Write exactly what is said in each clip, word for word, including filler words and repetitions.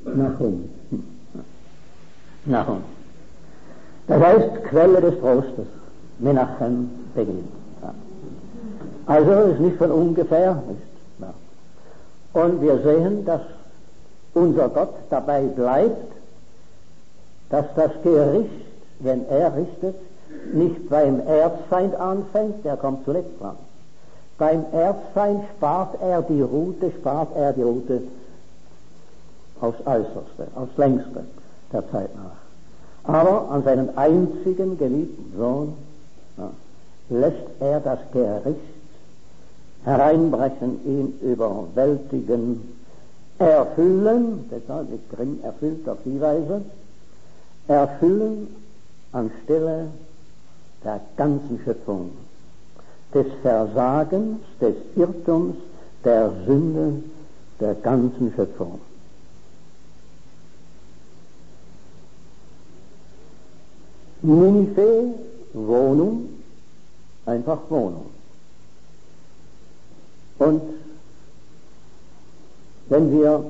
Nachum. Nachum. Das heißt Quelle des Trostes. Menachem Beginn. Ja. Also ist nicht von ungefähr. Nicht? Ja. Und wir sehen, dass unser Gott dabei bleibt, dass das Gericht, wenn er richtet, nicht beim Erzfeind anfängt, der kommt zuletzt dran. Beim Erzfeind spart er die Rute, spart er die Rute aufs Äußerste, aufs Längste der Zeit nach. Aber an seinen einzigen geliebten Sohn ja, lässt er das Gericht hereinbrechen, ihn überwältigen, erfüllen, deshalb ist Grimm erfüllt auf die Weise, erfüllen anstelle der ganzen Schöpfung, des Versagens, des Irrtums, der Sünde der ganzen Schöpfung. Ninive, Wohnung, einfach Wohnung. Und wenn wir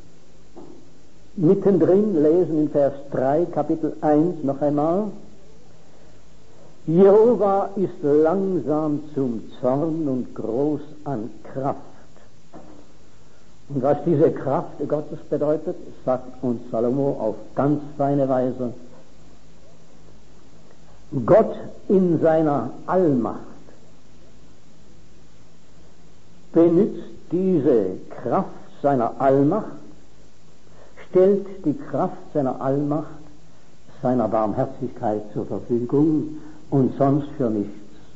mittendrin lesen in Vers drei, Kapitel eins noch einmal, Jehova ist langsam zum Zorn und groß an Kraft. Und was diese Kraft Gottes bedeutet, sagt uns Salomo auf ganz feine Weise. Gott in seiner Allmacht benutzt diese Kraft seiner Allmacht, stellt die Kraft seiner Allmacht, seiner Barmherzigkeit zur Verfügung und sonst für nichts.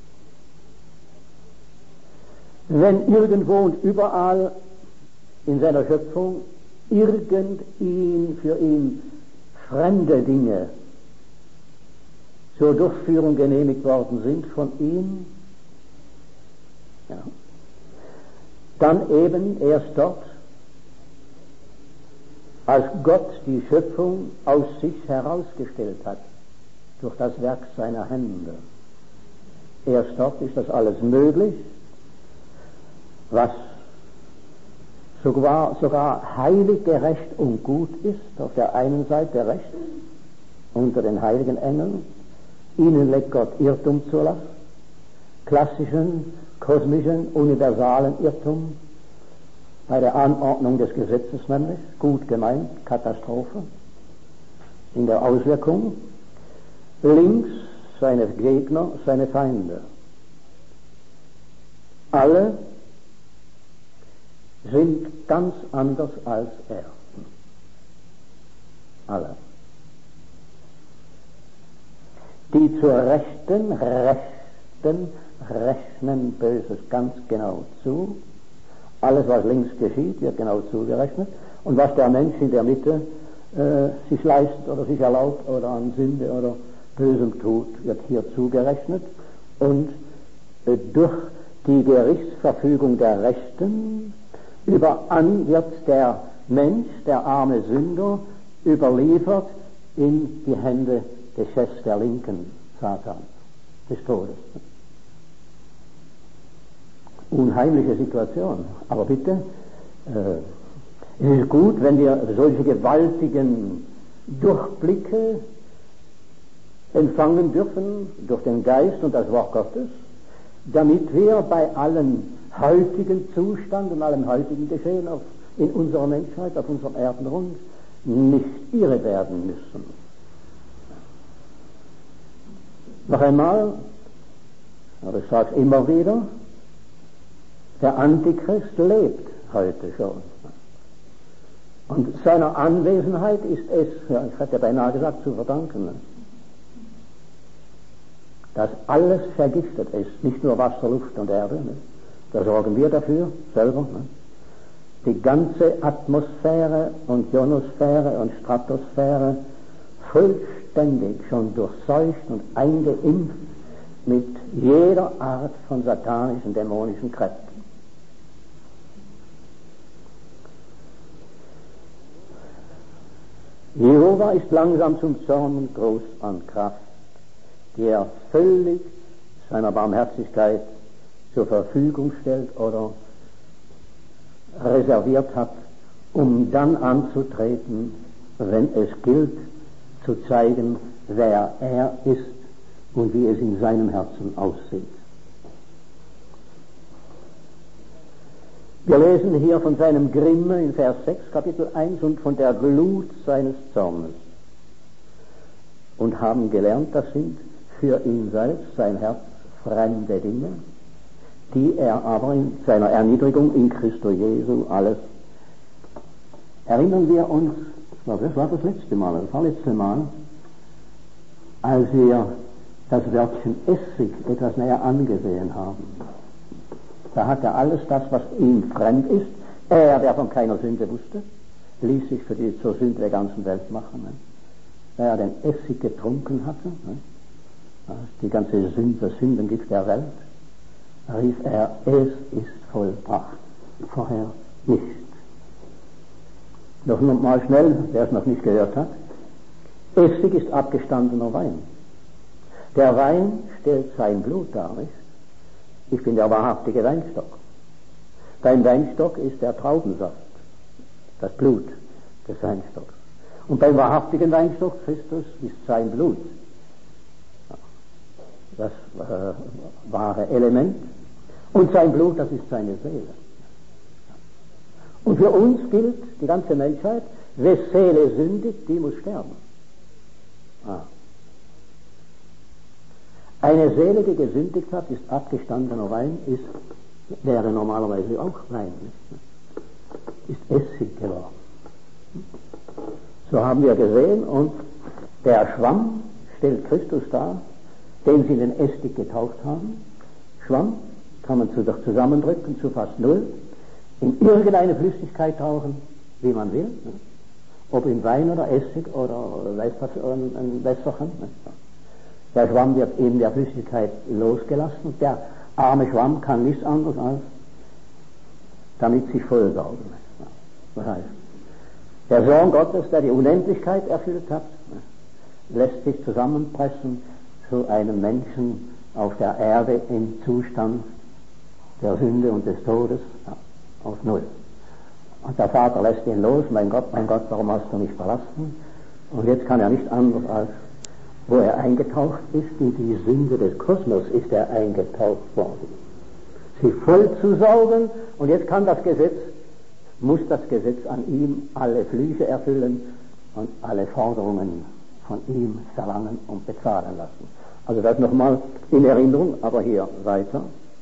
Wenn irgendwo und überall in seiner Schöpfung irgend ihn, für ihn fremde Dinge zur Durchführung genehmigt worden sind von ihm, ja, dann eben erst dort, als Gott die Schöpfung aus sich herausgestellt hat, durch das Werk seiner Hände. Erst dort ist das alles möglich, was sogar, sogar heilig, gerecht und gut ist, auf der einen Seite rechts, unter den heiligen Engeln. Ihnen legt Gott Irrtum zur Last, klassischen, kosmischen, universalen Irrtum, bei der Anordnung des Gesetzes nämlich, gut gemeint, Katastrophe, in der Auswirkung, links seine Gegner, seine Feinde. Alle sind ganz anders als er. Alle. Die zur Rechten, Rechten, rechnen Böses ganz genau zu. Alles, was links geschieht, wird genau zugerechnet. Und was der Mensch in der Mitte äh, sich leistet oder sich erlaubt oder an Sünde oder Bösem tut, wird hier zugerechnet. Und äh, durch die Gerichtsverfügung der Rechten überan wird der Mensch, der arme Sünder, überliefert in die Hände des Chefs der Linken, Satan, des Todes. Unheimliche Situation. Aber bitte, äh, es ist gut, wenn wir solche gewaltigen Durchblicke empfangen dürfen durch den Geist und das Wort Gottes, damit wir bei allem heutigen Zustand und allem heutigen Geschehen auf, in unserer Menschheit, auf unserem Erdenrund nicht irre werden müssen. Noch einmal, aber ich sage es immer wieder, der Antichrist lebt heute schon. Und seiner Anwesenheit ist es, ja, ich hätte beinahe gesagt, zu verdanken, dass alles vergiftet ist, nicht nur Wasser, Luft und Erde, ne? Da sorgen wir dafür selber. Ne? Die ganze Atmosphäre und Ionosphäre und Stratosphäre vollständig schon durchseucht und eingeimpft mit jeder Art von satanischen, dämonischen Kräften. Jehova ist langsam zum Zorn und groß an Kraft, die er völlig seiner Barmherzigkeit zur Verfügung stellt oder reserviert hat um dann anzutreten, wenn es gilt, zu zeigen, wer er ist und wie es in seinem Herzen aussieht. Wir lesen hier von seinem Grimme in Vers sechs, Kapitel eins, und von der Glut seines Zornes. Und haben gelernt, das sind für ihn selbst, sein Herz, fremde Dinge, die er aber in seiner Erniedrigung in Christo Jesu alles. Erinnern wir uns, das war das letzte Mal, das vorletzte Mal, als wir das Wörtchen Essig etwas näher angesehen haben. Da hat er alles das, was ihm fremd ist, er, der von keiner Sünde wusste, ließ sich für die zur Sünde der ganzen Welt machen. Ne? Da er den Essig getrunken hatte, ne? Die ganze Sünde, das Sündengift der Welt, rief er, es ist vollbracht. Vorher nicht. Noch mal schnell, wer es noch nicht gehört hat. Essig ist abgestandener Wein. Der Wein stellt sein Blut dar, nicht? Ich bin der wahrhaftige Weinstock. Beim Weinstock ist der Traubensaft, das Blut des Weinstocks. Und beim wahrhaftigen Weinstock Christus ist sein Blut, das äh, wahre Element. Und sein Blut, das ist seine Seele. Und für uns gilt die ganze Menschheit, wes Seele sündigt, die muss sterben. Ah. Eine Seele, die gesündigt hat, ist abgestandener Wein, ist, wäre normalerweise auch Wein, nicht? Ist Essig geworden. So haben wir gesehen, und der Schwamm stellt Christus dar, den sie in den Essig getaucht haben. Schwamm kann man zusammendrücken zu fast null, in irgendeine Flüssigkeit tauchen, wie man will, ne? Ob in Wein oder Essig oder weiß was, ein Wässerchen. Ne? Der Schwamm wird in der Flüssigkeit losgelassen. Der arme Schwamm kann nichts anderes als damit sich vollsaugen. Das heißt, der Sohn Gottes, der die Unendlichkeit erfüllt hat, lässt sich zusammenpressen zu einem Menschen auf der Erde im Zustand der Sünde und des Todes, ja, auf Null. Und der Vater lässt ihn los, mein Gott, mein Gott, warum hast du mich verlassen? Und jetzt kann er nicht anders als, wo er eingetaucht ist, in die Sünde des Kosmos ist er eingetaucht worden. Sie voll zu saugen, und jetzt kann das Gesetz, muss das Gesetz an ihm alle Flüche erfüllen und alle Forderungen von ihm verlangen und bezahlen lassen. Also das nochmal in Erinnerung, aber hier weiter.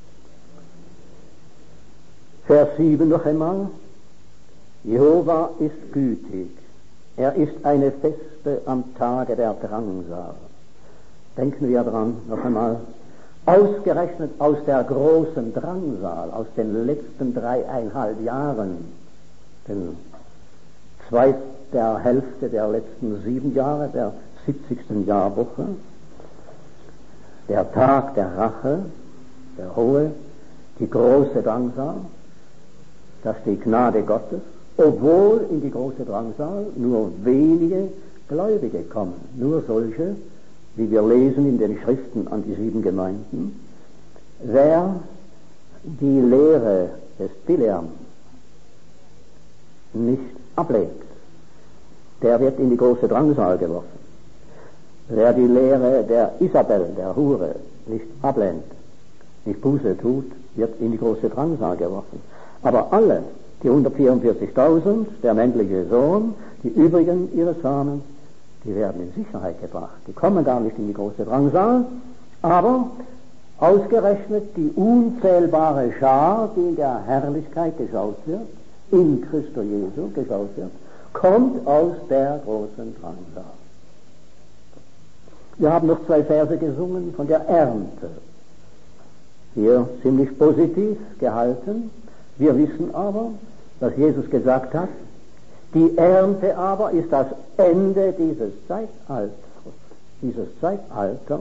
Vers sieben noch einmal. Jehova ist gütig. Er ist eine Feste am Tage der Drangsal. Denken wir dran, noch einmal. Ausgerechnet aus der großen Drangsal, aus den letzten dreieinhalb Jahren, den zweiten der Hälfte der letzten sieben Jahre, der siebzigsten Jahrwoche, der Tag der Rache, der hohe, die große Drangsal, dass die Gnade Gottes, obwohl in die große Drangsal nur wenige Gläubige kommen, nur solche, wie wir lesen in den Schriften an die sieben Gemeinden, wer die Lehre des Bileam nicht ablegt, der wird in die große Drangsal geworfen. Wer die Lehre der Isabel, der Hure, nicht ablehnt, nicht Buße tut, wird in die große Drangsal geworfen. Aber alle, die hundertvierundvierzigtausend, der männliche Sohn, die übrigen ihres Samens, die werden in Sicherheit gebracht. Die kommen gar nicht in die große Drangsal, aber ausgerechnet die unzählbare Schar, die in der Herrlichkeit geschaut wird, in Christo Jesu geschaut wird, kommt aus der großen Drangsal. Wir haben noch zwei Verse gesungen von der Ernte. Hier ziemlich positiv gehalten. Wir wissen aber, dass Jesus gesagt hat, die Ernte aber ist das Ende dieses Zeitalters, dieses Zeitalters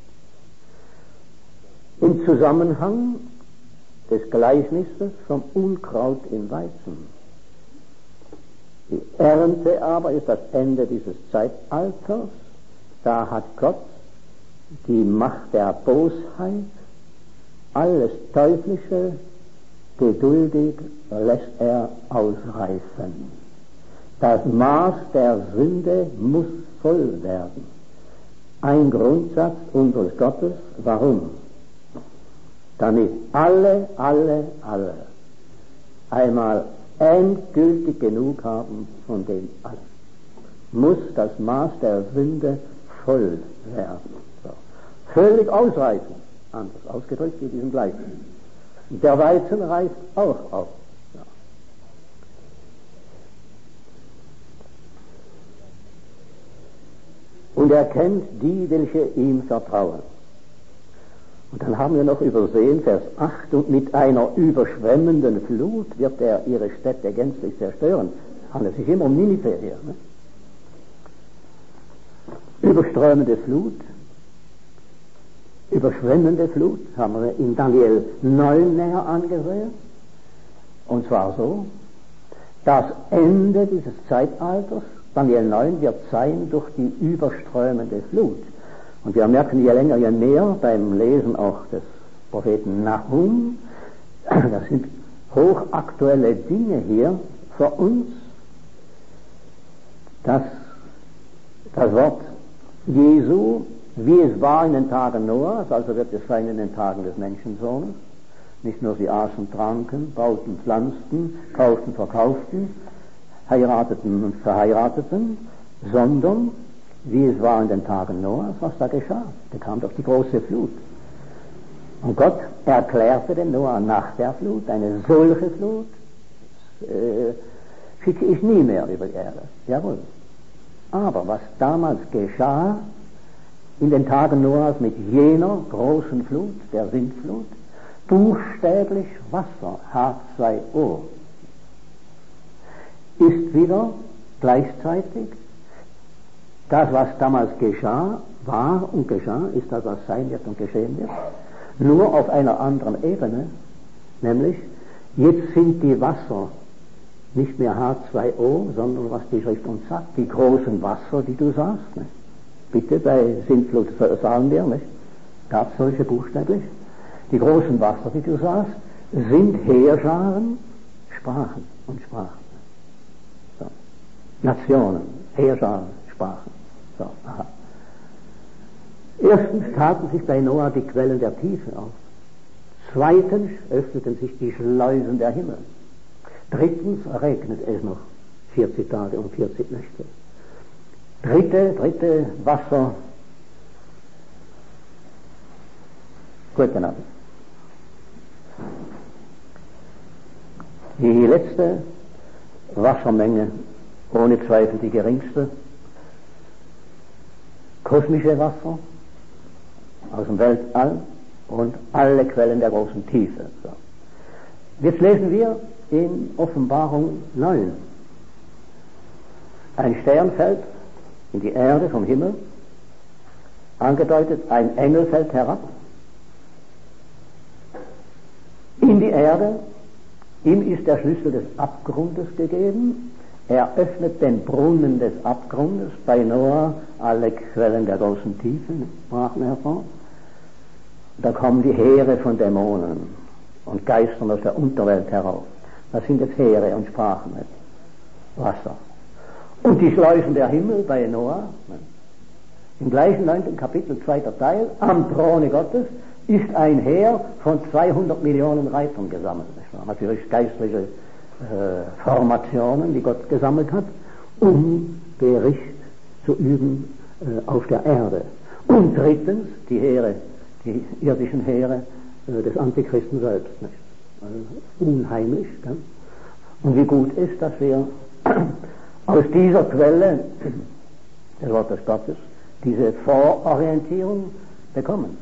im Zusammenhang des Gleichnisses vom Unkraut im Weizen. Die Ernte aber ist das Ende dieses Zeitalters. Da hat Gott die Macht der Bosheit, alles Teuflische, geduldig lässt er ausreißen. Das Maß der Sünde muss voll werden. Ein Grundsatz unseres Gottes. Warum? Damit alle, alle, alle einmal endgültig genug haben von dem allen. Muss das Maß der Sünde voll werden. So. Völlig ausreichen. Anders ausgedrückt wie diesen Gleichnis. Der Weizen reift auch aus. Ja. Und er kennt die, welche ihm vertrauen. Und dann haben wir noch übersehen, Vers acht, und mit einer überschwemmenden Flut wird er ihre Städte gänzlich zerstören. Es handelt sich immer um Ninive hier. Ne? Überströmende Flut, überschwemmende Flut, haben wir in Daniel neun näher angesehen. Und zwar so, das Ende dieses Zeitalters, Daniel neun, wird sein durch die überströmende Flut. Und wir merken je länger, je mehr beim Lesen auch des Propheten Nahum, das sind hochaktuelle Dinge hier für uns, dass das Wort Jesu, wie es war in den Tagen Noahs, also wird es sein in den Tagen des Menschensohnes. Nicht nur sie aßen, tranken, bauten, pflanzten, kauften, verkauften, heirateten und verheirateten, sondern wie es war in den Tagen Noahs, was da geschah. Da kam doch die große Flut. Und Gott erklärte dem Noah nach der Flut, eine solche Flut äh, schicke ich nie mehr über die Erde. Jawohl. Aber was damals geschah, in den Tagen Noahs mit jener großen Flut, der Sintflut, buchstäblich Wasser, H zwei O, ist wieder gleichzeitig das, was damals geschah, war und geschah, ist das, was sein wird und geschehen wird, nur auf einer anderen Ebene, nämlich jetzt sind die Wasser nicht mehr H zwei O, sondern was die Schrift uns sagt, die großen Wasser, die du sahst. Ne? Bitte, bei Sintflut sagen wir, nicht? Gab es solche buchstäblich? Die großen Wasser, die du sahst, sind Heerscharen, Sprachen und Sprachen. So. Nationen, Heerscharen, Sprachen. So, aha. Erstens taten sich bei Noah die Quellen der Tiefe auf. Zweitens öffneten sich die Schleusen der Himmel. Drittens regnet es noch vierzig Tage und vierzig Nächte. Dritte, dritte Wasser. Guten Abend. Die letzte Wassermenge, ohne Zweifel die geringste, kosmische Wasser aus dem Weltall und alle Quellen der großen Tiefe. So. Jetzt lesen wir in Offenbarung neun. Ein Stern fällt in die Erde vom Himmel, angedeutet, ein Engel fällt herab in die Erde, ihm ist der Schlüssel des Abgrundes gegeben, er öffnet den Brunnen des Abgrundes, bei Noah alle Quellen der großen Tiefen brachen hervor. Da kommen die Heere von Dämonen und Geistern aus der Unterwelt herauf. Das sind jetzt Heere und Sprachen, nicht? Wasser. Und die Schleusen der Himmel bei Noah, nicht? Im gleichen neunten Kapitel, zweiter Teil, am Throne Gottes ist ein Heer von zweihundert Millionen Reitern gesammelt. Nicht? Natürlich geistliche äh, Formationen, die Gott gesammelt hat, um Gericht zu üben äh, auf der Erde. Und drittens die Heere, die irdischen Heere äh, des Antichristen selbst. Nicht? Also unheimlich. Gell? Und wie gut ist, dass wir aus dieser Quelle des Wortes Gottes diese Vororientierung bekommen.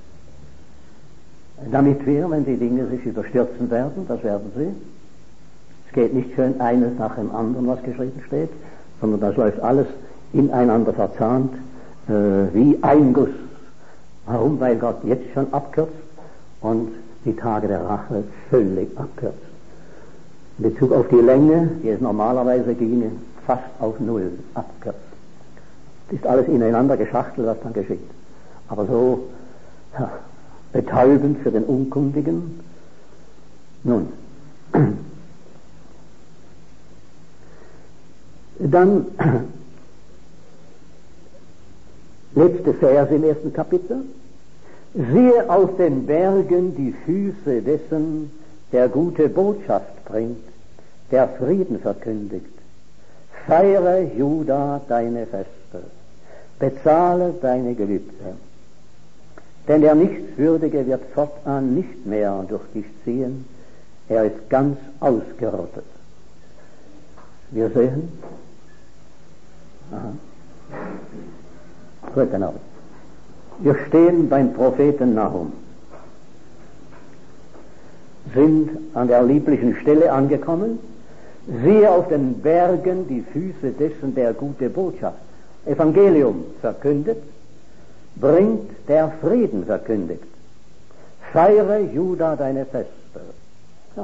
Damit wir, wenn die Dinge sich überstürzen werden, das werden sie, es geht nicht schön eines nach dem anderen, was geschrieben steht, sondern das läuft alles ineinander verzahnt, äh, wie ein Guss. Warum? Weil Gott jetzt schon abkürzt und die Tage der Rache völlig abkürzt. In Bezug auf die Länge, die es normalerweise ginge, fast auf Null abkürzt. Das ist alles ineinander geschachtelt, was dann geschieht. Aber so ja, betäubend für den Unkundigen. Nun, Dann letzte Verse im ersten Kapitel. Siehe auf den Bergen die Füße dessen, der gute Botschaft bringt, der Frieden verkündigt. Feiere, Juda, deine Feste, bezahle deine Gelübde. Denn der Nichtswürdige wird fortan nicht mehr durch dich ziehen, er ist ganz ausgerottet. Wir sehen, aha, gut, genau. Wir stehen beim Propheten Nahum, sind an der lieblichen Stelle angekommen. Siehe auf den Bergen die Füße dessen, der gute Botschaft, Evangelium verkündet, bringt, der Frieden verkündigt. Feiere, Juda, deine Feste. Ja.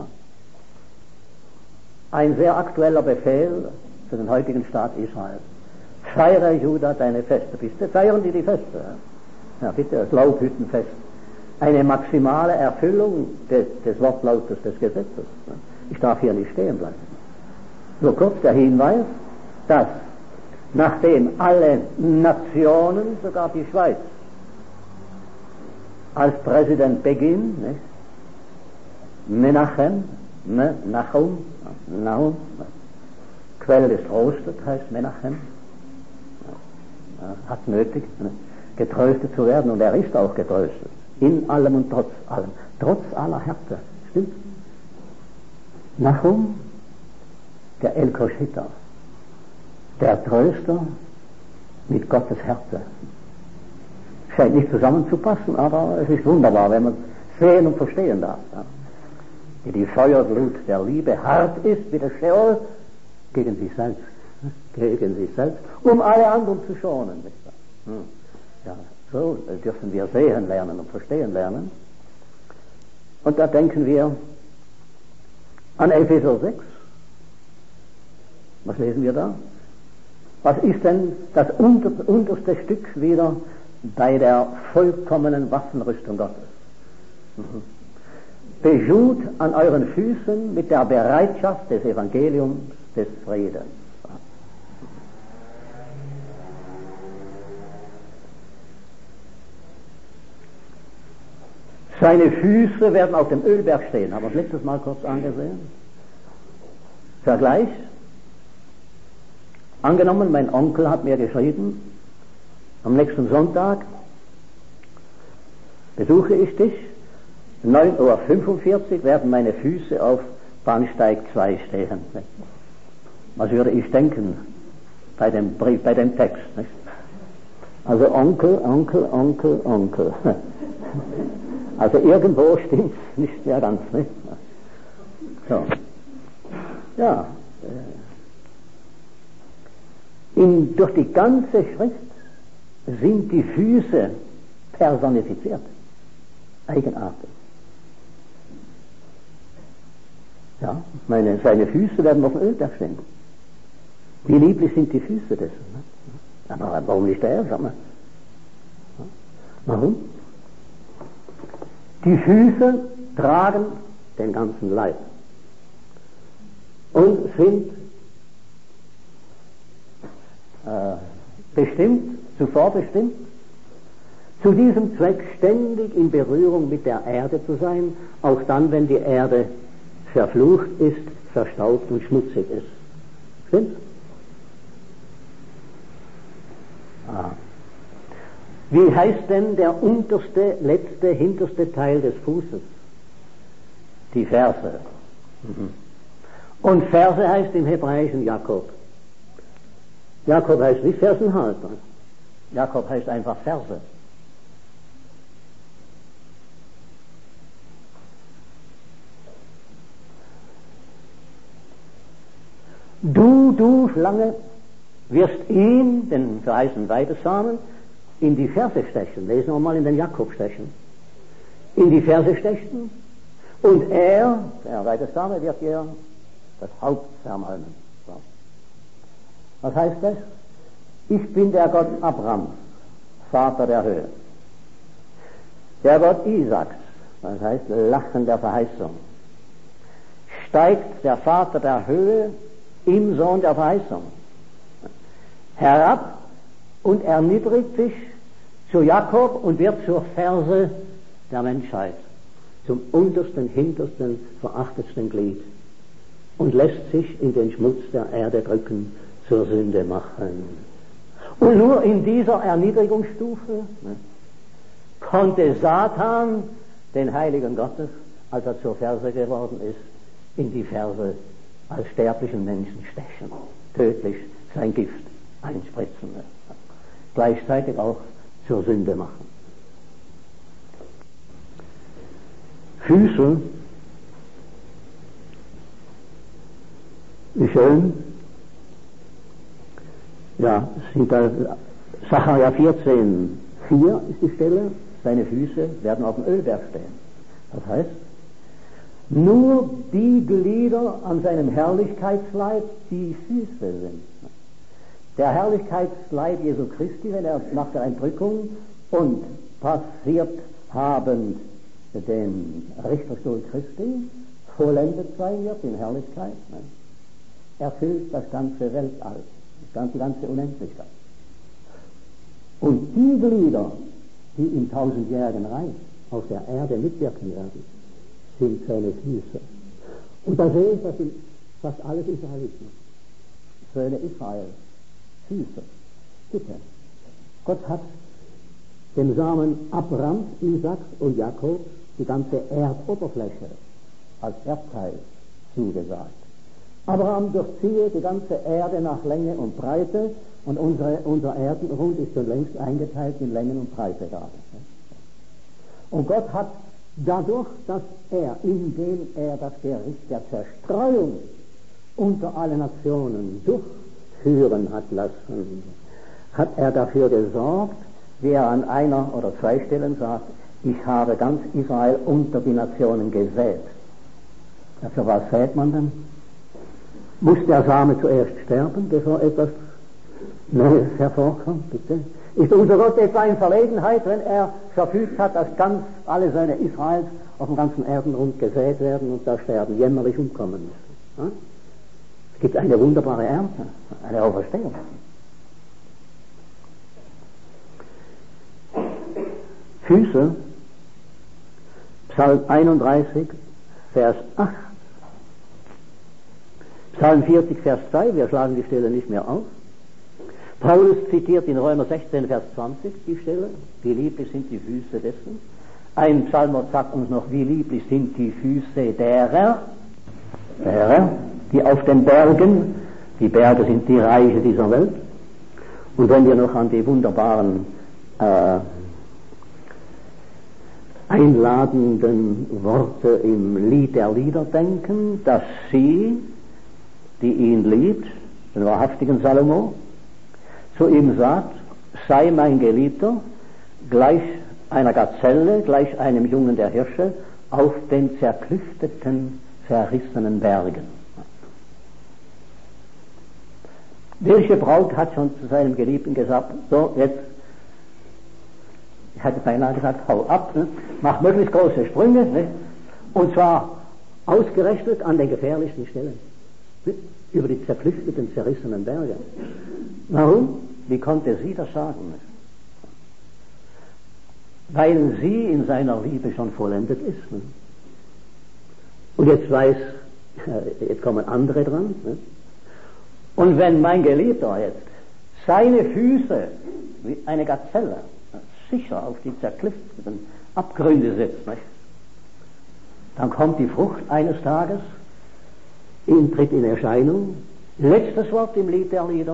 Ein sehr aktueller Befehl für den heutigen Staat Israel. Feiere, Juda, deine Feste. Bitte feiern die die Feste. Ja, bitte, das Laubhüttenfest. Eine maximale Erfüllung des, des Wortlautes des Gesetzes. Ich darf hier nicht stehen bleiben. Nur kurz der Hinweis, dass nachdem alle Nationen, sogar die Schweiz, als Präsident Begin, nicht? Menachem, Me, Nachum, Nahum, Quelle des Trostes heißt Menachem, ja, hat nötig, ne? getröstet zu werden, und er ist auch getröstet, in allem und trotz allem, trotz aller Härte, stimmt? Nachum, der El-Koshita, der Tröster mit Gottes Härte. Scheint nicht zusammenzupassen, aber es ist wunderbar, wenn man es sehen und verstehen darf. Ja. Wie die Feuerglut der Liebe hart ist wie der Scheol gegen sich selbst, gegen sich selbst, um alle anderen zu schonen. Hm. Ja, so dürfen wir sehen lernen und verstehen lernen. Und da denken wir an Epheser sechs. Was lesen wir da? Was ist denn das unter, unterste Stück wieder bei der vollkommenen Waffenrüstung Gottes? Mhm. Beschut an euren Füßen mit der Bereitschaft des Evangeliums des Friedens. Seine Füße werden auf dem Ölberg stehen, haben wir das letztes Mal kurz angesehen. Vergleich. Angenommen, mein Onkel hat mir geschrieben, am nächsten Sonntag besuche ich dich, neun Uhr fünfundvierzig werden meine Füße auf Bahnsteig zwei stehen. Was würde ich denken bei dem Brief, bei dem Text? Nicht? Also Onkel, Onkel, Onkel, Onkel. Also irgendwo stimmt es nicht mehr ganz. Nicht? So. Ja. In, durch die ganze Schrift sind die Füße personifiziert. Eigenartig. Ja, meine, seine Füße werden auf dem Ölberg stehen. Wie lieblich sind die Füße dessen. Ne? Aber warum nicht er? Sag mal. Warum? Die Füße tragen den ganzen Leib und sind äh, bestimmt, zuvor bestimmt, zu diesem Zweck ständig in Berührung mit der Erde zu sein, auch dann, wenn die Erde verflucht ist, verstaubt und schmutzig ist. Stimmt's? Ah. Wie heißt denn der unterste, letzte, hinterste Teil des Fußes? Die Ferse. Mhm. Und Ferse heißt im Hebräischen Jakob. Jakob heißt nicht Fersenhalter. Jakob heißt einfach Ferse. Du, du Schlange, wirst ihn, den verheißenen Weidessamen, in die Ferse stechen. Lesen wir mal in den Jakob stechen. In die Ferse stechen, und er, der Weidessame, wird dir das Haupt zermalmen. So. Was heißt das? Ich bin der Gott Abrahams, Vater der Höhe. Der Gott Isaaks, das heißt Lachen der Verheißung. Steigt der Vater der Höhe im Sohn der Verheißung. herab und erniedrigt sich zu Jakob und wird zur Ferse der Menschheit, zum untersten, hintersten, verachtetsten Glied und lässt sich in den Schmutz der Erde drücken, zur Sünde machen. Und nur in dieser Erniedrigungsstufe ne, konnte Satan den Heiligen Gottes, als er zur Ferse geworden ist, in die Ferse als sterblichen Menschen stechen, tödlich sein Gift einspritzen, ne, gleichzeitig auch zur Sünde machen. Füße, wie schön, ja, sind da, Sacharja vierzehn, vier ist die Stelle, seine Füße werden auf dem Ölberg stehen. Das heißt, nur die Glieder an seinem Herrlichkeitsleib, die Füße sind. Der Herrlichkeitsleib Jesu Christi, wenn er nach der Entrückung und passiert habend den Richterstuhl Christi vollendet sein wird in Herrlichkeit, ne, erfüllt das ganze Weltall, die ganze Unendlichkeit. Und die Glieder, die im tausendjährigen Reich auf der Erde mitwirken werden, sind seine Füße. Und da sehe ich, das sind fast alles Israeliten. Söhne Israel, Füße. Bitte. Gott hat dem Samen Abrahams, Isaaks und Jakobs die ganze Erdoberfläche als Erbteil zugesagt. Abraham durchziehe die ganze Erde nach Länge und Breite und unsere, unser Erdenrund ist schon längst eingeteilt in Längen und Breitegrade. Und Gott hat dadurch, dass er, indem er das Gericht der Zerstreuung unter alle Nationen durchführen hat lassen, hat er dafür gesorgt, wie er an einer oder zwei Stellen sagt, ich habe ganz Israel unter die Nationen gesät. Ja, für was sät man denn? Muss der Same zuerst sterben, bevor etwas Neues hervorkommt, bitte? Ist unser Gott etwa in Verlegenheit, wenn er verfügt hat, dass ganz alle Söhne Israels auf dem ganzen Erdenrund gesät werden und da sterben, jämmerlich umkommen müssen? Ja? Es gibt eine wunderbare Ernte, eine Auferstehung. Füße, Psalm einunddreißig, Vers acht. Psalm vierzig, Vers zwei, wir schlagen die Stelle nicht mehr auf. Paulus zitiert in Römer sechzehn, Vers zwanzig die Stelle, wie lieblich sind die Füße dessen. Ein Psalmwort sagt uns noch, wie lieblich sind die Füße derer, derer, die auf den Bergen, die Berge sind die Reiche dieser Welt. Und wenn wir noch an die wunderbaren äh, einladenden Worte im Lied der Lieder denken, dass sie, die ihn liebt, den wahrhaftigen Salomo, zu ihm sagt, sei mein Geliebter, gleich einer Gazelle, gleich einem Jungen der Hirsche, auf den zerklüfteten, zerrissenen Bergen. Welche Braut hat schon zu seinem Geliebten gesagt, so jetzt, ich hatte beinahe gesagt, hau ab, ne? Mach möglichst große Sprünge, ne? Und zwar ausgerechnet an den gefährlichsten Stellen, ne? Über die zerklüfteten, zerrissenen Berge. Warum? Wie konnte sie das sagen? Weil sie in seiner Liebe schon vollendet ist. Ne? Und jetzt weiß, jetzt kommen andere dran. Ne? Und wenn mein Geliebter jetzt seine Füße wie eine Gazelle sicher auf die zerklüfteten Abgründe setzt, nicht? Dann kommt die Frucht eines Tages, ihn tritt in Erscheinung. Letztes Wort im Lied der Lieder.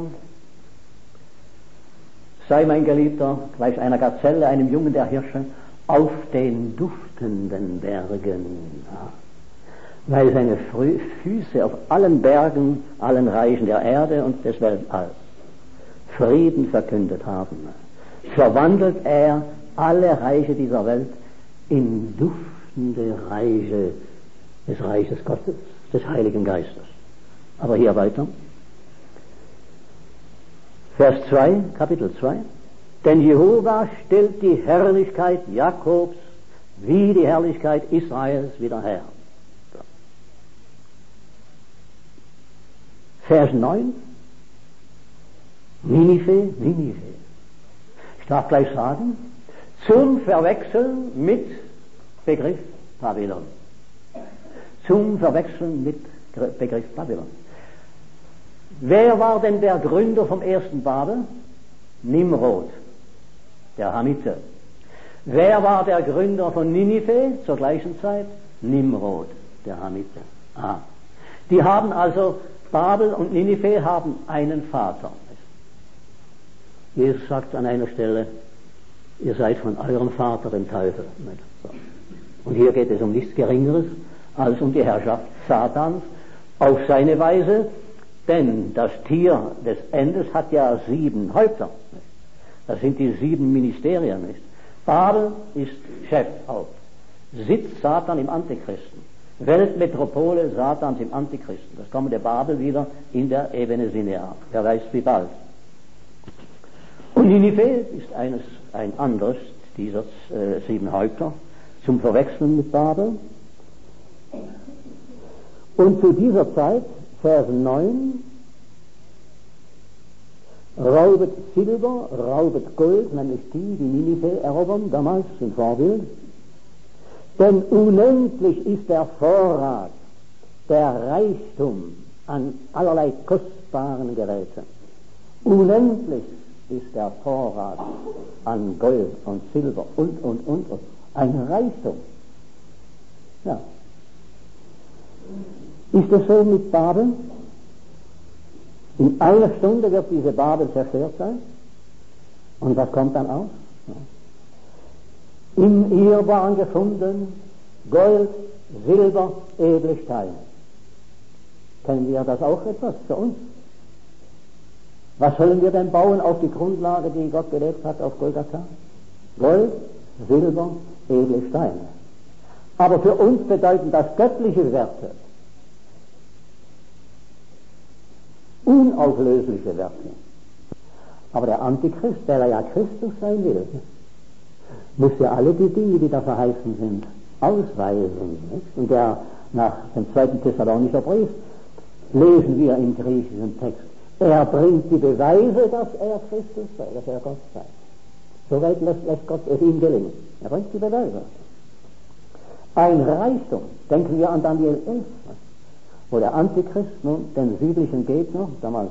Sei mein Geliebter gleich einer Gazelle, einem Jungen der Hirsche, auf den duftenden Bergen. Ja. Weil seine Füße auf allen Bergen, allen Reichen der Erde und des Weltalls Frieden verkündet haben, verwandelt er alle Reiche dieser Welt in duftende Reiche des Reiches Gottes, des Heiligen Geistes. Aber hier weiter. Vers zwei, Kapitel zwei. Denn Jehova stellt die Herrlichkeit Jakobs wie die Herrlichkeit Israels wieder her. Vers neun. Ninive, Ninive. Ich darf gleich sagen, zum Verwechseln mit Begriff Babylon. Zum Verwechseln mit Begriff Babylon. Wer war denn der Gründer vom ersten Babel? Nimrod, der Hamite. Wer war der Gründer von Ninive zur gleichen Zeit? Nimrod, der Hamite. Ah. Die haben also, Babel und Ninive haben einen Vater. Jesus sagt an einer Stelle, ihr seid von eurem Vater, dem Teufel. Und hier geht es um nichts Geringeres als um die Herrschaft Satans auf seine Weise, denn das Tier des Endes hat ja sieben Häupter. Das sind die sieben Ministerien, nicht? Babel ist Chefhaupt, Sitz Satan im Antichristen, Weltmetropole Satans im Antichristen. Das kommt der Babel wieder in der Ebene Sinea. Wer weiß wie bald. Und Ninive ist eines, ein anderes dieser äh, sieben Häupter, zum Verwechseln mit Babel. Und zu dieser Zeit, Vers neun, raubet Silber, raubet Gold, nämlich die, die Ninive erobern, damals im Vorbild. Denn unendlich ist der Vorrat, der Reichtum an allerlei kostbaren Geräten. Unendlich ist der Vorrat an Gold und Silber und, und, und, und. Ein Reichtum. Ja. Ist es so mit Babel? In einer Stunde wird diese Babel zerstört sein. Und was kommt dann aus? Ja. In ihr waren gefunden Gold, Silber, edle Steine. Kennen wir das auch etwas für uns? Was sollen wir denn bauen auf die Grundlage, die Gott gelegt hat auf Golgatha? Gold, Silber, edle Steine. Aber für uns bedeuten das göttliche Werte, unauflösliche Werte. Aber der Antichrist, der ja Christus sein will, muss ja alle die Dinge, die da verheißen sind, ausweisen. Nicht? Und der nach dem zweiten Thessalonicher Brief lesen wir im griechischen Text, er bringt die Beweise, dass er Christus sei, dass er Gott sei. Soweit lässt, lässt Gott es ihm gelingen. Er bringt die Beweise. Ein Reichtum, denken wir an Daniel elf, wo der Antichrist nun den südlichen Gegner, damals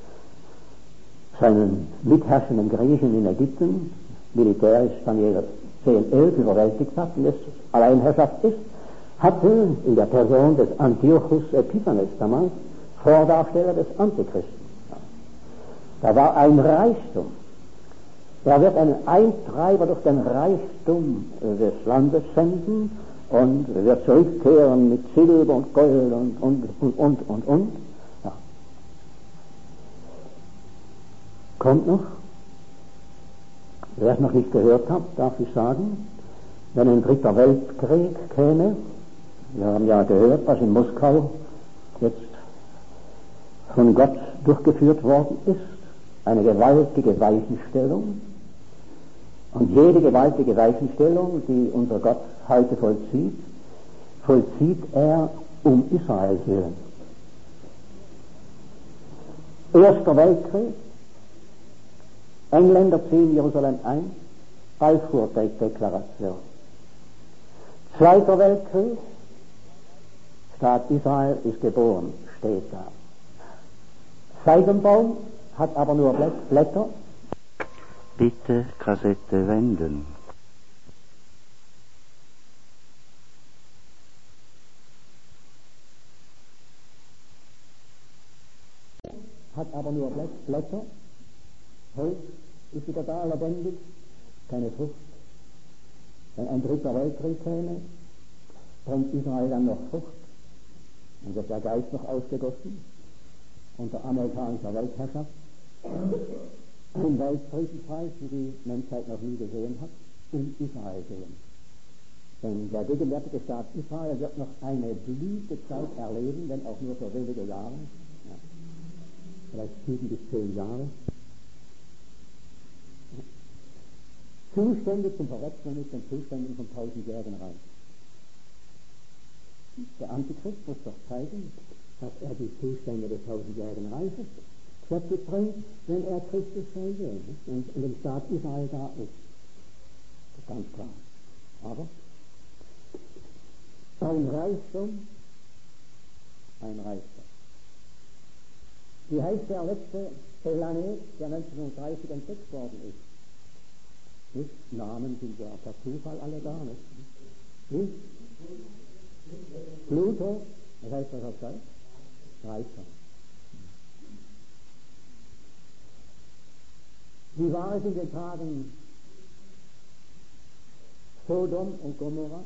seinen mitherrschenden Griechen in Ägypten, militärisch Daniel zehn elf überwältigt hat und es Alleinherrschaft ist, hatte in der Person des Antiochus Epiphanes damals Vordarsteller des Antichristen. Da war ein Reichtum. Er wird einen Eintreiber durch den Reichtum des Landes senden und wird zurückkehren mit Silber und Gold und, und, und, und, und, und. Ja. Kommt noch. Wer es noch nicht gehört hat, darf ich sagen, wenn ein dritter Weltkrieg käme, wir haben ja gehört, was in Moskau jetzt von Gott durchgeführt worden ist, eine gewaltige Weichenstellung. Und jede gewaltige Weichenstellung, die unser Gott heute vollzieht, vollzieht er um Israels willen. Erster Weltkrieg, Engländer ziehen Jerusalem ein, Balfour-Deklaration. Zweiter Weltkrieg, Staat Israel ist geboren, steht da. Feigenbaum hat aber nur Blätter. Bitte Kassette wenden. Hat aber nur Blätter. Holz ist wieder da, lebendig, keine Frucht. Wenn ein dritter Weltkrieg käme, bringt Israel dann noch Frucht. Dann wird der Geist noch ausgegossen unter amerikanischer Weltherrschaft. Ein Weltfriedenspreis, wie die Menschheit noch nie gesehen hat, um Israel gehen. Denn der gegenwärtige Staat Israel wird noch eine Blütezeit erleben, wenn auch nur für wenige Jahre, ja, vielleicht sieben bis zehn Jahre. Zustände zum Verwechseln mit den Zuständen vom tausendjährigen Reich. Der Antichrist muss doch zeigen, dass er die Zustände des tausendjährigen Reiches wird getrennt, wenn er Christus sein will, nicht? Und in dem Staat Israel da ist. Das ist ganz klar. Aber ein Reichtum, ein Reichtum. Wie heißt der letzte Planet, der neunzehnhundertdreißig entdeckt worden ist? Nicht? Namen sind ja per Zufall alle da, nicht? Nicht? Pluto, was heißt das auf Deutsch? Reichtum. Wie war es in den Tagen Sodom und Gomorra?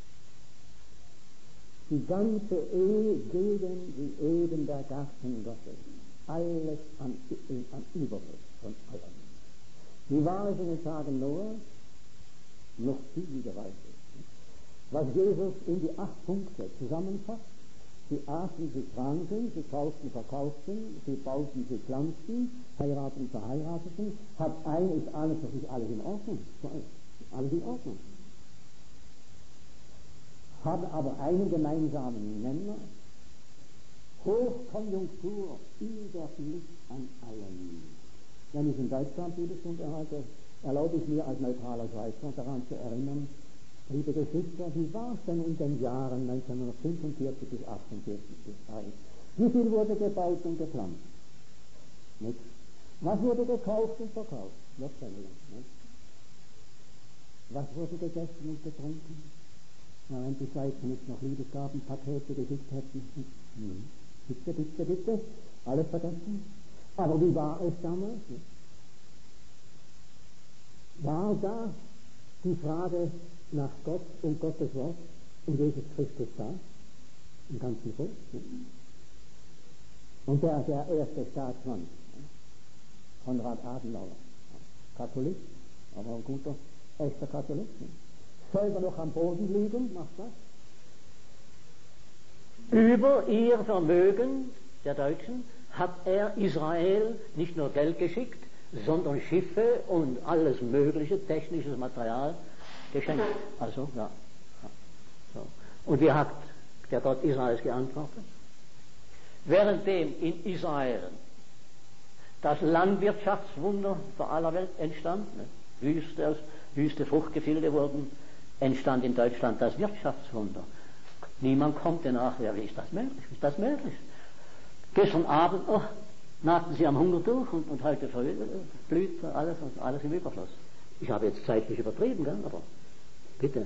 Die ganze Gegend wie eben der Garten Gottes. Alles am, am Überfluss von allem. Wie war es in den Tagen Noah? Noch viel gewaltig. Was Jesus in die acht Punkte zusammenfasst: sie aßen, sie tranken, sie kauften, verkauften, sie bauten, sie pflanzten, heiraten, verheirateten, hat ein, ist alles, das ist alles in Ordnung. Alles in Ordnung. Haben aber einen gemeinsamen Nenner: Hochkonjunktur, Überblick an allem. Wenn ich in Deutschland diese Stunde erhalte, erlaube ich mir als neutraler Schweizer daran zu erinnern, liebe Geschwister, wie war es denn in den Jahren neunzehnhundertfünfundvierzig bis achtundvierzig bis dreißig? Wie viel wurde gebaut und gepflanzt? Nichts. Was wurde gekauft und verkauft? Noch weniger. Was wurde gegessen und getrunken? Na, wenn die Schweizer nicht noch Liebesgabenpakete geschickt hätten. Hm. Bitte, bitte, bitte. Alles vergessen. Aber wie war es damals? War da die Frage nach Gott und Gottes Wort und Jesus Christus da? Im ganzen Volk. Und der, der erste Staatsmann, Konrad Adenauer, Katholik, aber ein guter, echter Katholik, selber noch am Boden liegen, macht das. Über ihr Vermögen der Deutschen hat er Israel nicht nur Geld geschickt, sondern Schiffe und alles mögliche technisches Material geschenkt. Also, ja. ja. So. Und wie hat der Gott Israels geantwortet? Währenddem in Israel das Landwirtschaftswunder vor aller Welt entstand, ne? Wüste, wüste Fruchtgefilde wurden, entstand in Deutschland das Wirtschaftswunder. Niemand konnte nachher, wie ist das möglich? Wie ist das möglich? Gestern Abend, oh, nagten sie am Hunger durch und, und heute früh blüht alles, alles im Überfluss. Ich habe jetzt zeitlich übertrieben, gell? Aber bitte.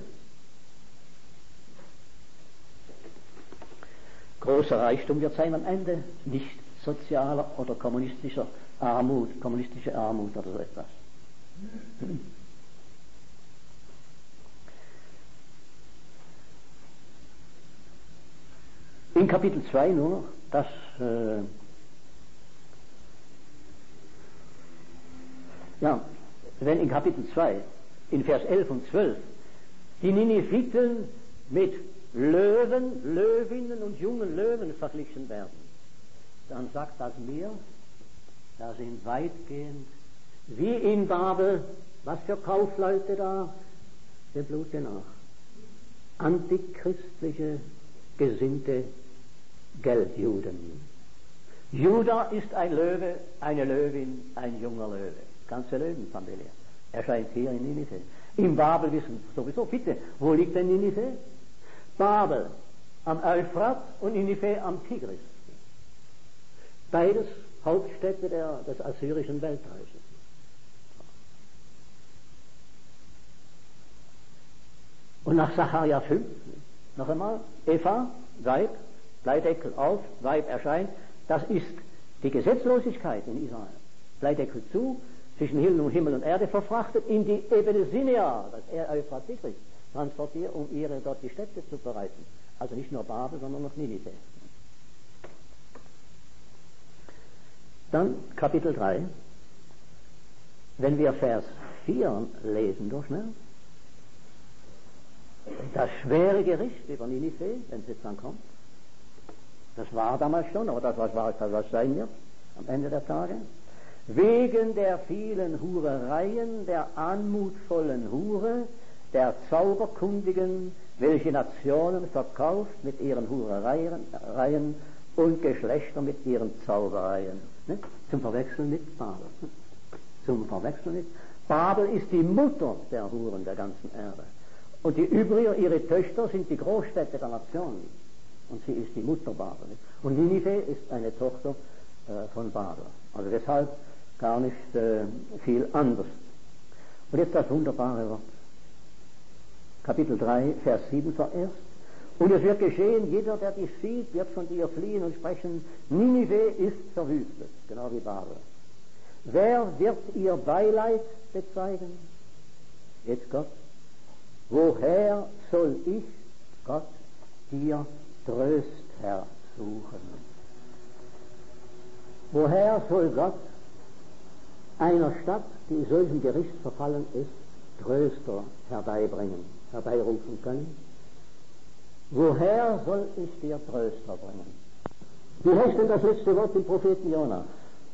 Großer Reichtum wird sein am Ende, nicht sozialer oder kommunistischer Armut, kommunistische Armut oder so etwas. In Kapitel zwei nur, das äh, ja, wenn in Kapitel zwei, in Vers elf und zwölf, die Nineviten mit Löwen, Löwinnen und jungen Löwen verglichen werden, dann sagt das mir, da sind weitgehend, wie in Babel, was für Kaufleute da, dem Blute nach, antichristliche, gesinnte Geldjuden. Juda ist ein Löwe, eine Löwin, ein junger Löwe. Ganze Löwenfamilie. Erscheint hier in Ninive. In Babel wissen sowieso, bitte, wo liegt denn Ninive? Babel am Euphrat und Ninive am Tigris. Beides Hauptstädte der, des assyrischen Weltreiches. Und nach Sacharja fünf, noch einmal, Eva, Weib, Bleideckel auf, Weib erscheint, das ist die Gesetzlosigkeit in Israel. Bleideckel zu, zwischen Himmel und Erde verfrachtet, in die Ebene Sinea, das Euphrat Tigris, transportiert, um ihre dort die Städte zu bereiten. Also nicht nur Babel, sondern noch Ninive. Dann Kapitel drei. Wenn wir Vers vier lesen, durch, ne? Das schwere Gericht über Ninive, wenn es jetzt dann kommt. Das war damals schon, aber das, was, war, das was sein wird am Ende der Tage. Wegen der vielen Hurereien, der anmutvollen Hure, der Zauberkundigen, welche Nationen verkauft mit ihren Hurereien und Geschlechter mit ihren Zaubereien. Ne? Zum Verwechseln mit Babel. Ne? Zum Verwechseln mit. Babel ist die Mutter der Huren der ganzen Erde. Und die übrigen, ihre Töchter, sind die Großstädte der Nationen. Und sie ist die Mutter Babel. Ne? Und Ninive ist eine Tochter äh, von Babel. Also deshalb gar nicht äh, viel anders. Und jetzt das wunderbare Wort. Kapitel drei, Vers sieben zuerst. Und es wird geschehen, jeder, der dich sieht, wird von dir fliehen und sprechen, Ninive ist verwüstet, genau wie Babel. Wer wird ihr Beileid bezeigen? Jetzt Gott. Woher soll ich, Gott, dir Tröst hersuchen? Woher soll Gott einer Stadt, die solchem Gericht verfallen ist, Tröster herbeibringen, herbeirufen können? Woher soll ich dir Tröster bringen? Wie heißt denn das letzte Wort im Propheten Jona?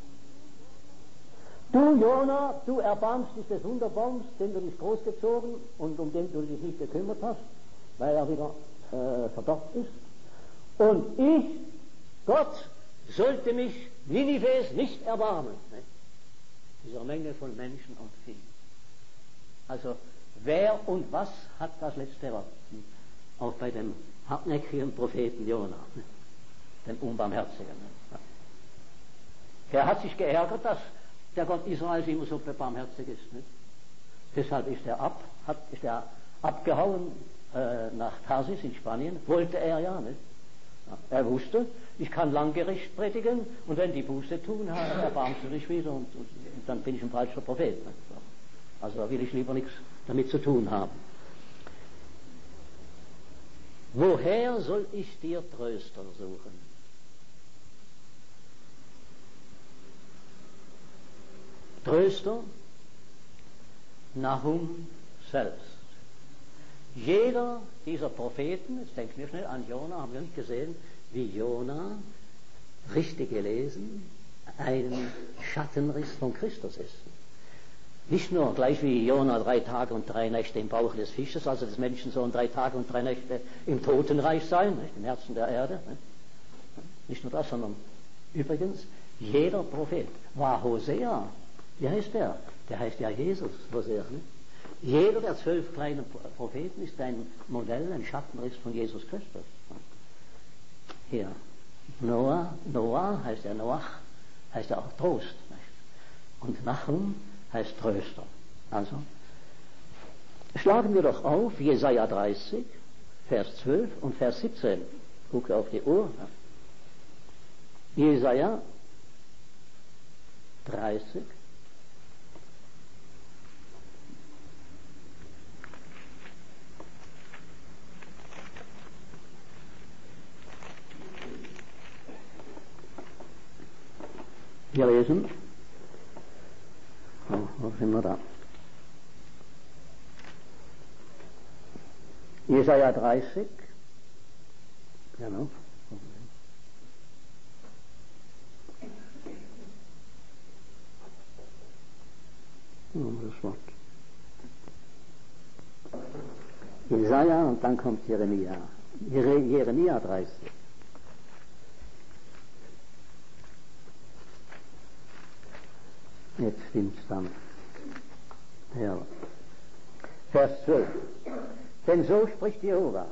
Du, Jona, du erbarmst dich des Wunderbaums, den du nicht großgezogen und um den du dich nicht gekümmert hast, weil er wieder äh, verdorrt ist. Und ich, Gott, sollte mich Ninives nicht erbarmen. Ne? Dieser Menge von Menschen und Vieh. Also, wer und was hat das letzte Wort? Auch bei dem hartnäckigen Propheten Jona, ne? Den Unbarmherzigen. Ne? Er hat sich geärgert, dass der Gott Israels immer so barmherzig ist. Nicht? Deshalb ist er ab, hat, ist er abgehauen äh, nach Tarsis in Spanien. Wollte er ja nicht. Ja, er wusste, ich kann Langgericht predigen und wenn die Buße tun, erbarmst du dich wieder und, und, und dann bin ich ein falscher Prophet. Nicht? Also da will ich lieber nichts damit zu tun haben. Woher soll ich dir Tröster suchen? Tröster, Nahum selbst. Jeder dieser Propheten, jetzt denken wir schnell an Jona, haben wir nicht gesehen, wie Jona, richtig gelesen, ein Schattenriss von Christus ist. Nicht nur gleich wie Jona drei Tage und drei Nächte im Bauch des Fisches, also des Menschensohn drei Tage und drei Nächte im Totenreich sein, nicht, im Herzen der Erde. Nicht, nicht nur das, sondern übrigens, jeder Prophet war Hosea. Wie heißt der? Der heißt ja Jesus, Hosea. Ne? Jeder der zwölf kleinen Propheten ist ein Modell, ein Schattenriss von Jesus Christus. Hier, Noah, Noah heißt ja Noach, heißt ja auch Trost. Nicht? Und Nahum heißt Tröster. Also, schlagen wir doch auf, Jesaja dreißig, Vers zwölf und Vers siebzehn. Gucke auf die Uhr. Jesaja dreißig, wir lesen, oh, wo sind wir da? Jesaja dreißig, genau. Oh, das Wort. Jesaja und dann kommt Jeremia. Jeremia dreißig. Jetzt stimmt's dann. Ja. Vers zwölf. Denn so spricht Jehova.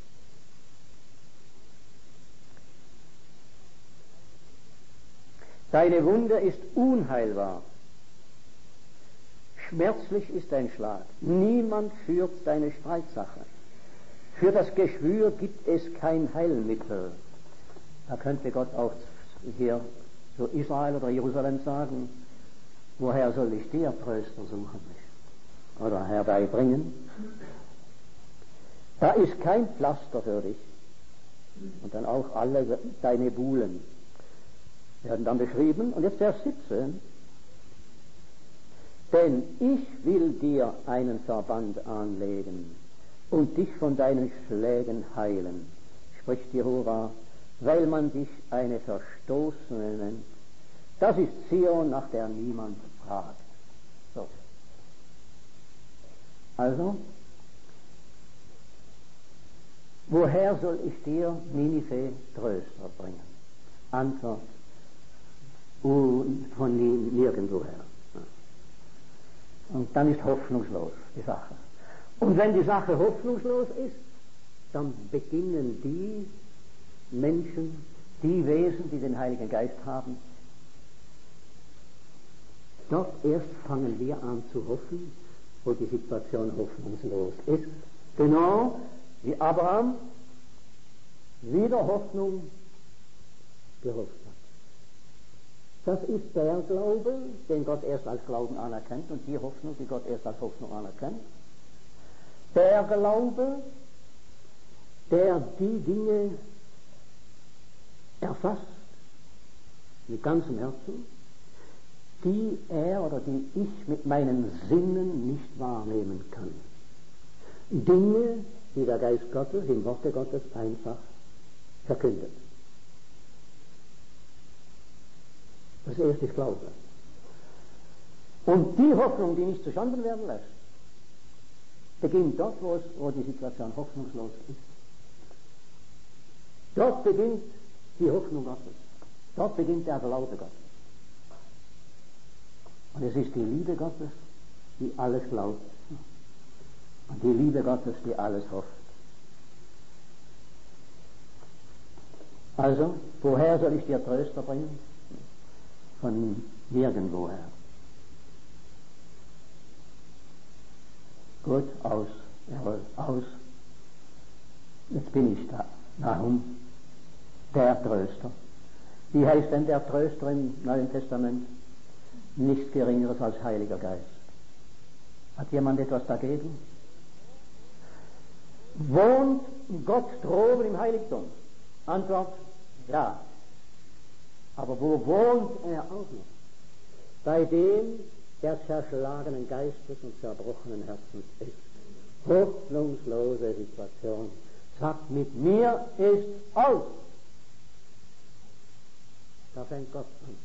Deine Wunde ist unheilbar. Schmerzlich ist dein Schlag. Niemand führt deine Streitsache. Für das Geschwür gibt es kein Heilmittel. Da könnte Gott auch hier zu Israel oder Jerusalem sagen, woher soll ich dir Tröster suchen? Oder herbeibringen? Da ist kein Pflaster für dich. Und dann auch alle deine Buhlen werden dann beschrieben. Und jetzt Vers siebzehn. Denn ich will dir einen Verband anlegen und dich von deinen Schlägen heilen, spricht Jehova, weil man dich eine Verstoßene nennt. Das ist Zion, nach der niemand fragt. So. Also, woher soll ich dir, Ninive, Tröster bringen? Antwort, und von nirgendwoher. Und dann ist hoffnungslos die Sache. Und wenn die Sache hoffnungslos ist, dann beginnen die Menschen, die Wesen, die den Heiligen Geist haben, dort erst fangen wir an zu hoffen, wo die Situation hoffnungslos ist. Genau wie Abraham wieder Hoffnung gehofft hat. Das ist der Glaube, den Gott erst als Glauben anerkennt, und die Hoffnung, die Gott erst als Hoffnung anerkennt. Der Glaube, der die Dinge erfasst mit ganzem Herzen, die er oder die ich mit meinen Sinnen nicht wahrnehmen kann. Dinge, die der Geist Gottes im Worte Gottes einfach verkündet. Das erste ist Glaube. Und die Hoffnung, die nicht zustande werden lässt, beginnt dort, wo, es, wo die Situation hoffnungslos ist. Dort beginnt die Hoffnung Gottes. Dort beginnt der Glaube Gottes. Und es ist die Liebe Gottes, die alles glaubt. Und die Liebe Gottes, die alles hofft. Also, woher soll ich dir Tröster bringen? Von nirgendwoher. Gut, aus, jawohl, aus. Jetzt bin ich da. Warum? Der Tröster. Wie heißt denn der Tröster im Neuen Testament? Nichts Geringeres als Heiliger Geist. Hat jemand etwas dagegen? Wohnt Gott droben im Heiligtum? Antwort, ja. Aber wo wohnt er auch noch? Bei dem, der zerschlagenen Geistes und zerbrochenen Herzens ist. Hoffnungslose Situation. Sagt, mit mir ist aus. Da fängt Gott an.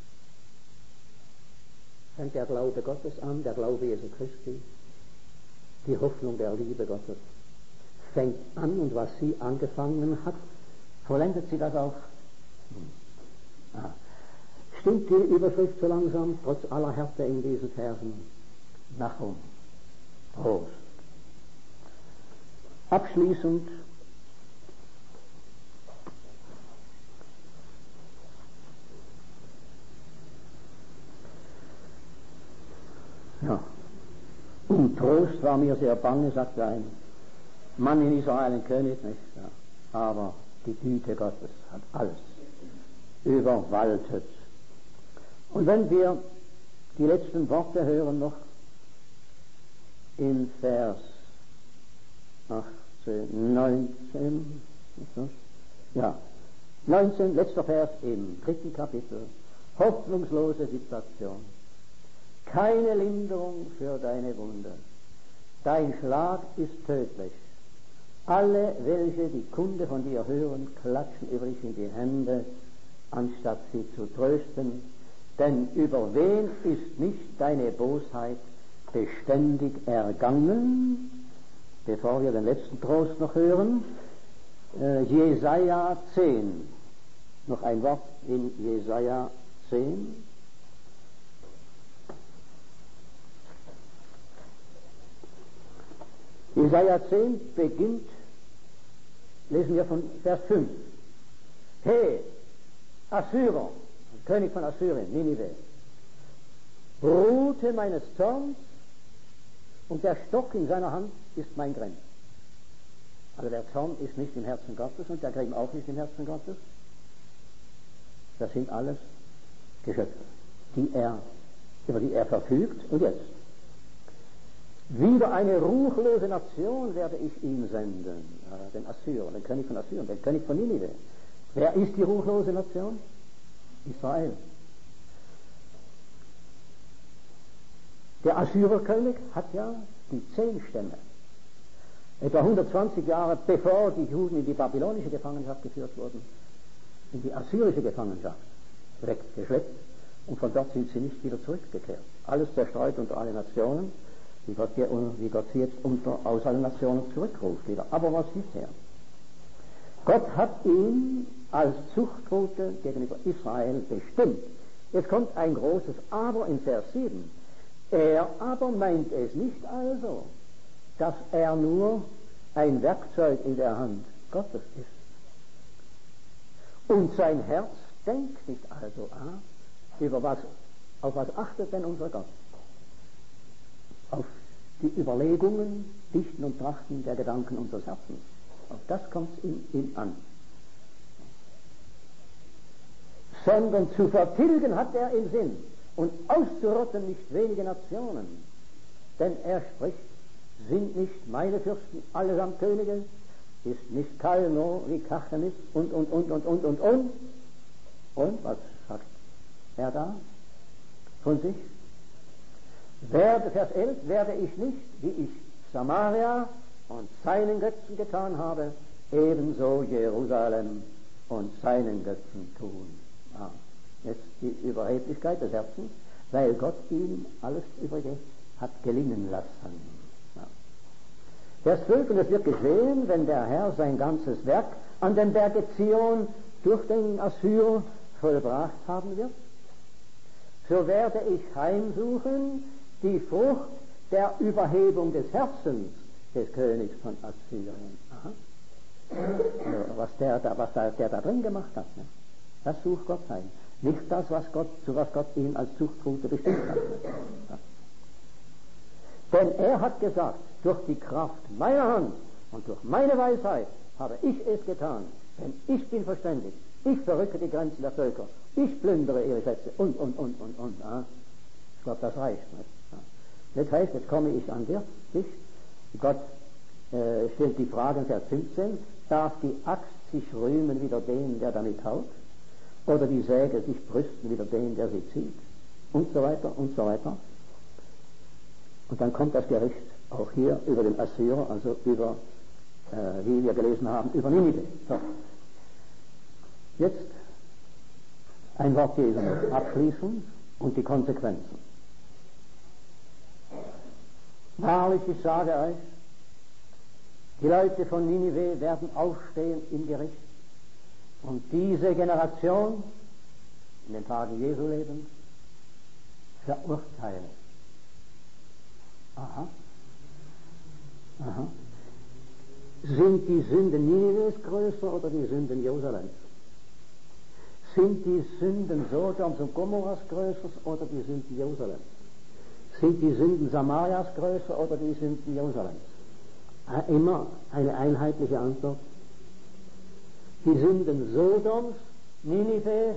Fängt der Glaube Gottes an, der Glaube Jesu Christi, die Hoffnung der Liebe Gottes. Fängt an, und was sie angefangen hat, vollendet sie das auch. Hm. Ah. Stimmt die Überschrift so langsam, trotz aller Härte in diesen Versen? Nachum. Prost. Abschließend ja. Um Trost war mir sehr bange, sagte ein Mann in Israel, ein König, nicht? Ja. Aber die Güte Gottes hat alles überwaltet. Und wenn wir die letzten Worte hören noch in Vers achtzehn, neunzehn, ja, neunzehn, letzter Vers im dritten Kapitel, hoffnungslose Situation, keine Linderung für deine Wunde, dein Schlag ist tödlich, alle, welche die Kunde von dir hören, klatschen übrig in die Hände, anstatt sie zu trösten, denn über wen ist nicht deine Bosheit beständig ergangen? Bevor wir den letzten Trost noch hören, äh, Jesaja zehn, noch ein Wort in Jesaja zehn. Jesaja zehn beginnt, lesen wir von Vers fünf. He, Assyrer, König von Assyrien, Ninive, Rute meines Zorns, und der Stock in seiner Hand ist mein Grimm. Also der Zorn ist nicht im Herzen Gottes und der Grimm auch nicht im Herzen Gottes. Das sind alles Geschöpfe, die er, über die er verfügt. Und jetzt, wieder eine ruchlose Nation werde ich ihm senden, äh, den Assyrer, den König von Assyrien, den König von Ninive. Wer ist die ruchlose Nation? Israel. Der Assyrerkönig hat ja die zehn Stämme, etwa hundertzwanzig Jahre bevor die Juden in die babylonische Gefangenschaft geführt wurden, in die assyrische Gefangenschaft weggeschleppt, und von dort sind sie nicht wieder zurückgekehrt. Alles zerstreut unter alle Nationen, wie Gott, wie Gott sie jetzt unter, aus allen Nationen zurückruft wieder. Aber was bisher? Gott hat ihn als Zuchtroute gegenüber Israel bestimmt, Jetzt kommt ein großes Aber in Vers sieben. Er aber meint es nicht also, dass er nur ein Werkzeug in der Hand Gottes ist. Und sein Herz denkt nicht also, ah, über was, auf was achtet denn unser Gott? Auf die Überlegungen, Dichten und Trachten der Gedanken unseres Herzens. Auf das kommt es ihm, ihm an. Sondern zu vertilgen hat er im Sinn und auszurotten nicht wenige Nationen. Denn er spricht, sind nicht meine Fürsten allesamt Könige, ist nicht Kalno wie Karchemis und, und, und, und, und, und, und. Und was sagt er da von sich? Werde, Vers elf, werde ich nicht, wie ich Samaria und seinen Götzen getan habe, ebenso Jerusalem und seinen Götzen tun. Ah, jetzt die Überheblichkeit des Herzens, weil Gott ihm alles Übrige hat gelingen lassen. Ja. Vers zwölf, und es wird geschehen, wenn der Herr sein ganzes Werk an dem Berge Zion durch den Assyrer vollbracht haben wird, so werde ich heimsuchen die Frucht der Überhebung des Herzens des Königs von Assyrien. Aha. Also, was der da, was der, der da drin gemacht hat, ne? Das sucht Gott heim. Nicht das, was Gott, zu was Gott ihn als Zuchtroute bestimmt hat. Ne? Ja. Denn er hat gesagt, durch die Kraft meiner Hand und durch meine Weisheit habe ich es getan, denn ich bin verständig, ich verrücke die Grenzen der Völker, ich plündere ihre Schätze und, und, und, und, und. Ja. Ich glaube, das reicht nicht. Ja. Das heißt, jetzt komme ich an dich. Gott äh, stellt die Frage in Vers fünfzehn, darf die Axt sich rühmen wider den, der damit haut? Oder die Säge sich brüsten wider den, der sie zieht? Und so weiter, und so weiter. Und dann kommt das Gericht auch hier über den Assyrer, also über, äh, wie wir gelesen haben, über Ninive. So. Jetzt ein Wort Jesu abschließend und die Konsequenzen. Wahrlich, ich sage euch, die Leute von Ninive werden aufstehen im Gericht und diese Generation in den Tagen Jesu lebens verurteilen. Aha. Aha. Sind die Sünden Ninives größer oder die Sünden Jerusalems? Sind die Sünden Sodoms und Gomorras größer oder die Sünden Jerusalems? Sind die Sünden Samarias größer oder die Sünden Jerusalems? Immer eine einheitliche Antwort. Die Sünden Sodoms, Ninives,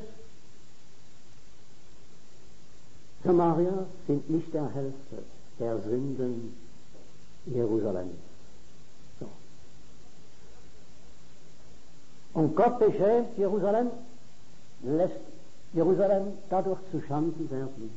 Samaria sind nicht der Hälfte der Sünden Jerusalems. So. Und Gott beschämt Jerusalem, lässt Jerusalem dadurch zu Schanden werden,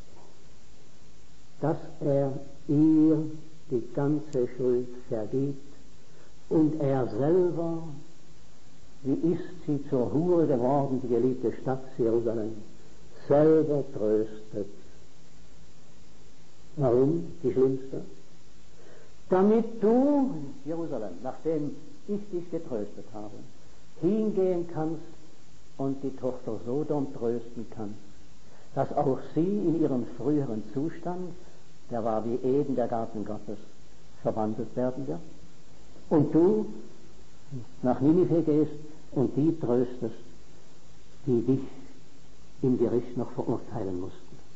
dass er ihr die ganze Schuld vergibt und er selber, wie ist sie zur Hure geworden, die geliebte Stadt Jerusalem, selber tröstet. Warum die schlimmste? Damit du, Jerusalem, nachdem ich dich getröstet habe, hingehen kannst und die Tochter Sodom trösten kannst, dass auch sie in ihrem früheren Zustand, der war wie Eden, der Garten Gottes, verwandelt werden wird. Und du nach Ninive gehst und die tröstest, die dich im Gericht noch verurteilen mussten.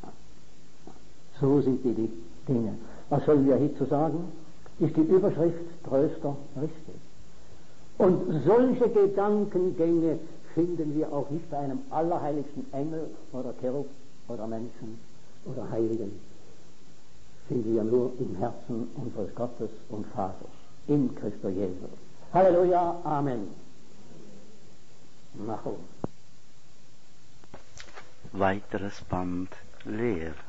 So sind die Dinge. Was sollen wir hierzu sagen? Ist die Überschrift Tröster richtig? Und solche Gedankengänge finden wir auch nicht bei einem allerheiligsten Engel oder Cherub oder Menschen oder Heiligen. Finden wir nur im Herzen unseres Gottes und Vaters, in Christus Jesus. Halleluja, Amen. Mach um. Weiteres Band leer.